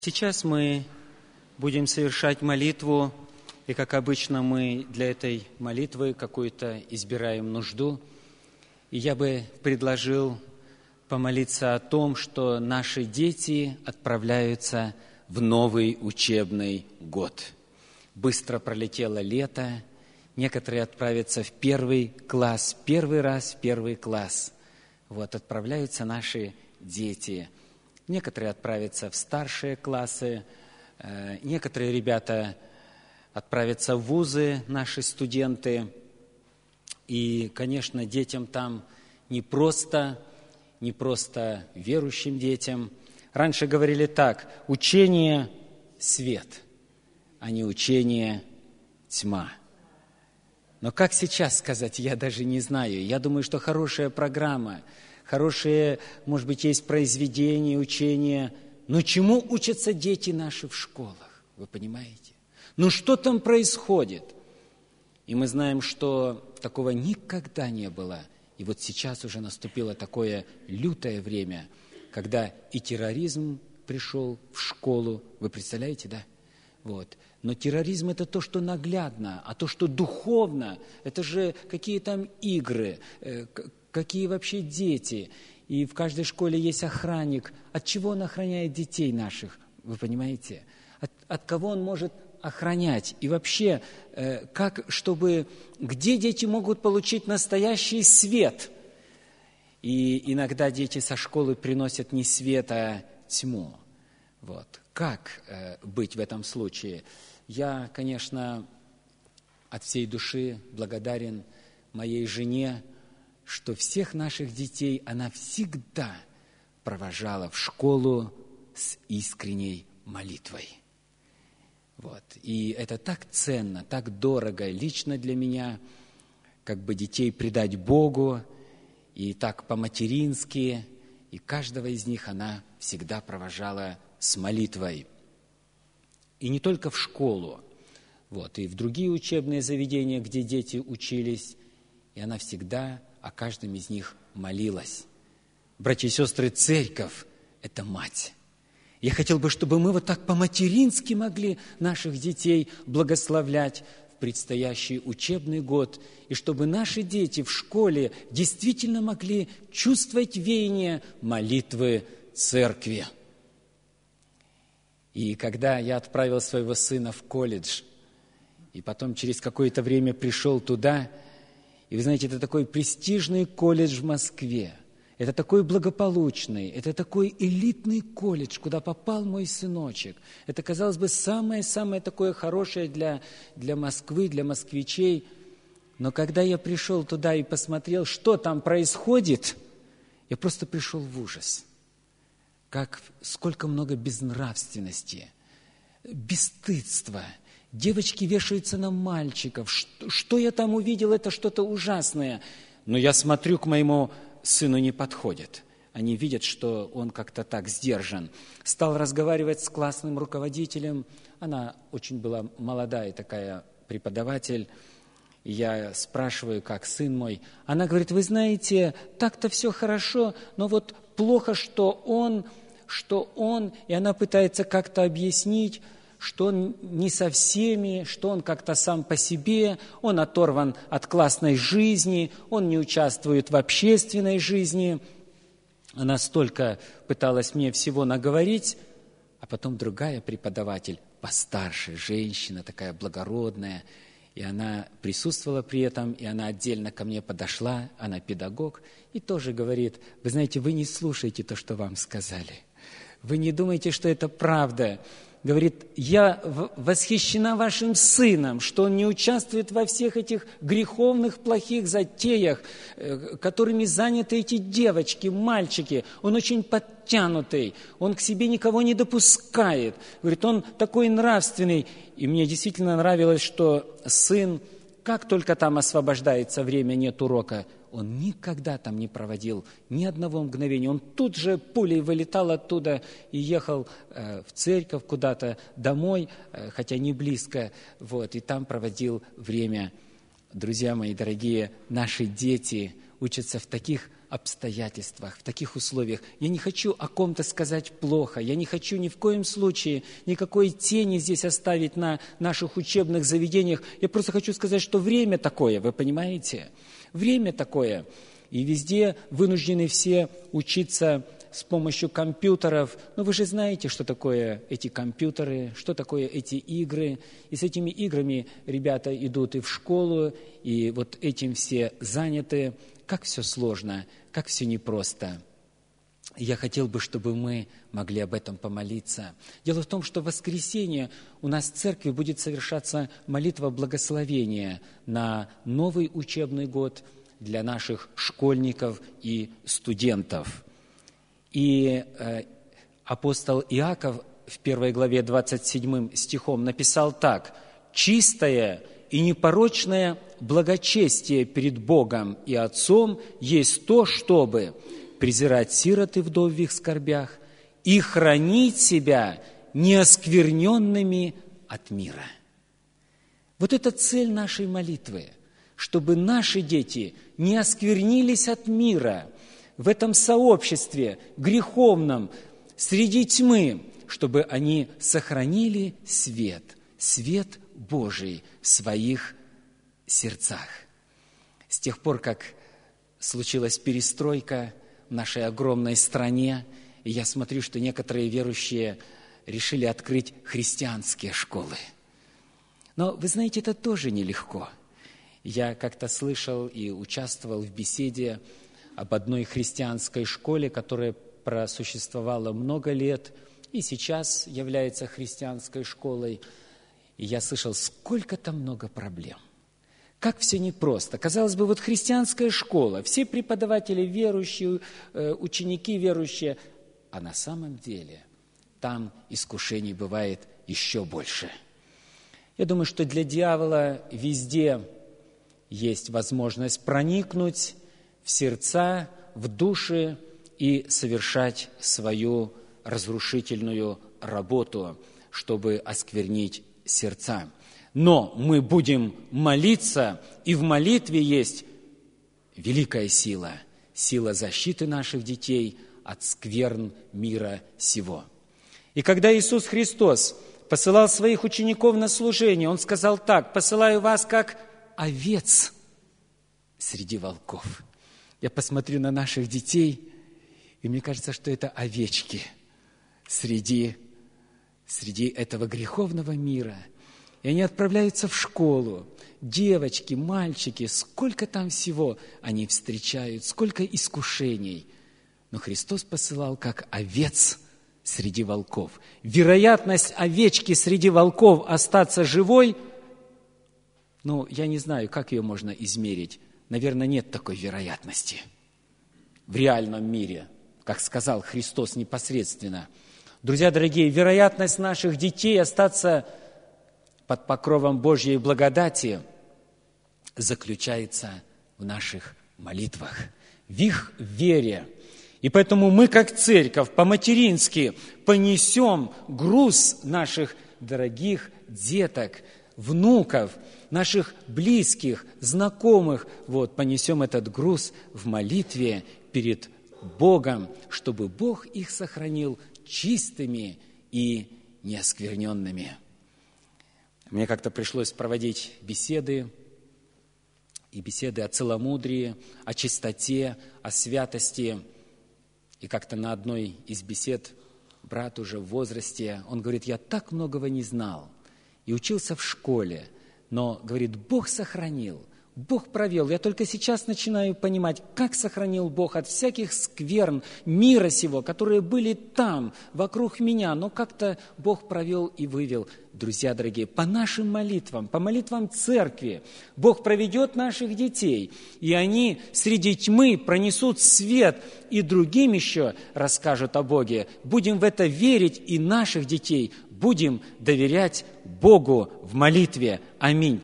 Сейчас мы будем совершать молитву, и, как обычно, мы для этой молитвы какую-то избираем нужду. И я бы предложил помолиться о том, что наши дети отправляются в новый учебный год. Быстро пролетело лето, некоторые отправятся в первый класс, первый раз в первый класс. Вот, отправляются наши дети. Некоторые отправятся в старшие классы, некоторые ребята отправятся в вузы, наши студенты. И, конечно, детям там не просто верующим детям. Раньше говорили так: учение – свет, а не учение – тьма. Но как сейчас сказать, я даже не знаю. Я думаю, что хорошая программа, хорошие, может быть, есть произведения, учения. Но чему учатся дети наши в школах? Вы понимаете? Ну что там происходит? И мы знаем, что такого никогда не было. И вот сейчас уже наступило такое лютое время, когда и терроризм пришел в школу. Вы представляете, да? Вот. Но терроризм – это то, что наглядно, а то, что духовно, это же какие там игры, какие вообще дети. И в каждой школе есть охранник. От чего он охраняет детей наших? Вы понимаете? От кого он может охранять? И вообще, где дети могут получить настоящий свет? И иногда дети со школы приносят не свет, а тьму. Вот. Как быть в этом случае? Я, конечно, от всей души благодарен моей жене, что всех наших детей она всегда провожала в школу с искренней молитвой. Вот. И это так ценно, так дорого лично для меня, как бы детей предать Богу, и так по-матерински, и каждого из них она всегда провожала с молитвой. И не только в школу, вот, и в другие учебные заведения, где дети учились, и она всегда о каждом из них молилась. Братья и сестры, церковь – это мать. Я хотел бы, чтобы мы вот так по-матерински могли наших детей благословлять в предстоящий учебный год, и чтобы наши дети в школе действительно могли чувствовать веяние молитвы церкви. И когда я отправил своего сына в колледж, и потом через какое-то время пришел туда, и вы знаете, это такой престижный колледж в Москве, это такой благополучный, это такой элитный колледж, куда попал мой сыночек. Это, казалось бы, самое-самое такое хорошее для Москвы, для москвичей. Но когда я пришел туда и посмотрел, что там происходит, я просто пришел в ужас. Сколько много безнравственности, бесстыдства. Девочки вешаются на мальчиков. Что я там увидел, это что-то ужасное. Но я смотрю, к моему сыну не подходит. Они видят, что он как-то так сдержан. Стал разговаривать с классным руководителем. Она очень была молодая такая преподаватель. Я спрашиваю, как сын мой. Она говорит: вы знаете, так-то все хорошо, но вот плохо, что он, и она пытается как-то объяснить, что он не со всеми, что он как-то сам по себе, он оторван от классной жизни, он не участвует в общественной жизни. Она столько пыталась мне всего наговорить, а потом другая преподаватель, постарше, женщина такая благородная, и она присутствовала при этом, и она отдельно ко мне подошла, она педагог, и тоже говорит: вы знаете, вы не слушаете то, что вам сказали. Вы не думаете, что это правда. Говорит: я восхищена вашим сыном, что он не участвует во всех этих греховных, плохих затеях, которыми заняты эти девочки, мальчики. Он очень подтянутый, он к себе никого не допускает. Говорит, он такой нравственный. И мне действительно нравилось, что сын, как только там освобождается время, нет урока, он никогда там не проводил ни одного мгновения. Он тут же пулей вылетал оттуда и ехал в церковь куда-то домой, хотя не близко, вот, и там проводил время. Друзья мои дорогие, наши дети учатся в таких обстоятельствах, в таких условиях. Я не хочу о ком-то сказать плохо, я не хочу ни в коем случае никакой тени здесь оставить на наших учебных заведениях. Я просто хочу сказать, что время такое, вы понимаете? Время такое. И везде вынуждены все учиться с помощью компьютеров. Но вы же знаете, что такое эти компьютеры, что такое эти игры. И с этими играми ребята идут и в школу, и вот этим все заняты. Как все сложно, как все непросто. Я хотел бы, чтобы мы могли об этом помолиться. Дело в том, что в воскресенье у нас в церкви будет совершаться молитва благословения на новый учебный год для наших школьников и студентов. И апостол Иаков в 1 главе 27 стихом написал так: «Чистое и непорочное благочестие перед Богом и Отцом есть то, чтобы презирать сирот и вдов в их скорбях и хранить себя неоскверненными от мира». Вот это цель нашей молитвы, чтобы наши дети не осквернились от мира в этом сообществе греховном, среди тьмы, чтобы они сохранили свет Божий в своих сердцах. С тех пор, как случилась перестройка в нашей огромной стране, и я смотрю, что некоторые верующие решили открыть христианские школы. Но, вы знаете, это тоже нелегко. Я как-то слышал и участвовал в беседе об одной христианской школе, которая просуществовала много лет и сейчас является христианской школой. И я слышал, сколько там много проблем. Как все непросто. Казалось бы, вот христианская школа, все преподаватели верующие, ученики верующие, а на самом деле там искушений бывает еще больше. Я думаю, что для дьявола везде есть возможность проникнуть в сердца, в души и совершать свою разрушительную работу, чтобы осквернить сердца. Но мы будем молиться, и в молитве есть великая сила, сила защиты наших детей от скверн мира сего. И когда Иисус Христос посылал своих учеников на служение, Он сказал так: «Посылаю вас, как овец среди волков». Я посмотрю на наших детей, и мне кажется, что это овечки среди этого греховного мира. И они отправляются в школу. Девочки, мальчики, сколько там всего они встречают, сколько искушений. Но Христос посылал как овец среди волков. Вероятность овечки среди волков остаться живой, я не знаю, как ее можно измерить. Наверное, нет такой вероятности в реальном мире, как сказал Христос непосредственно. Друзья дорогие, вероятность наших детей остаться под покровом Божьей благодати заключается в наших молитвах, в их вере. И поэтому мы, как церковь, по-матерински понесем груз наших дорогих деток, внуков, наших близких, знакомых. Понесем этот груз в молитве перед Богом, чтобы Бог их сохранил чистыми и неоскверненными. Мне как-то пришлось проводить беседы о целомудрии, о чистоте, о святости. И как-то на одной из бесед брат уже в возрасте, он говорит: я так многого не знал и учился в школе, но, говорит, Бог сохранил, Бог провел. Я только сейчас начинаю понимать, как сохранил Бог от всяких скверн мира сего, которые были там, вокруг меня, но как-то Бог провел и вывел. Друзья дорогие, по нашим молитвам, по молитвам церкви, Бог проведет наших детей, и они среди тьмы пронесут свет, и другим еще расскажут о Боге. Будем в это верить, и наших детей будем доверять Богу в молитве. Аминь.